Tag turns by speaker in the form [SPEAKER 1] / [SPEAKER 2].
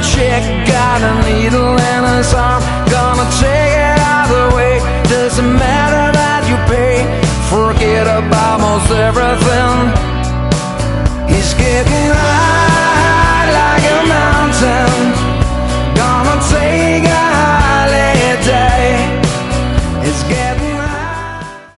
[SPEAKER 1] chick, got a needle in his arm, gonna take it out of the way. Doesn't matter that you pay, forget about most everything. He's getting